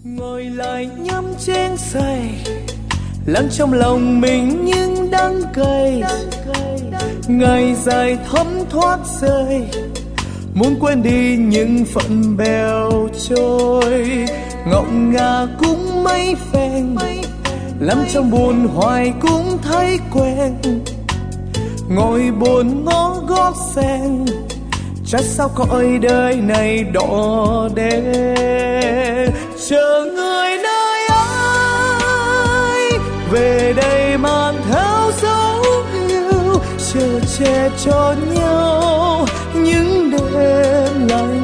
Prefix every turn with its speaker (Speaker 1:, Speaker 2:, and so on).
Speaker 1: Ngồi lại nhâm chén say, lắng trong lòng mình những đắng cay. Ngày dài thấm thoát rơi, muốn quên đi những phận bèo trôi. Ngọng ngà cũng mấy phen, lắm trong buồn hoài cũng thấy quen. Ngồi buồn ngó gót sen, chắc sao cõi đời này đỏ đen. Chờ người nơi ấy về đây mang theo dấu yêu, chờ che cho nhau những đêm lạnh.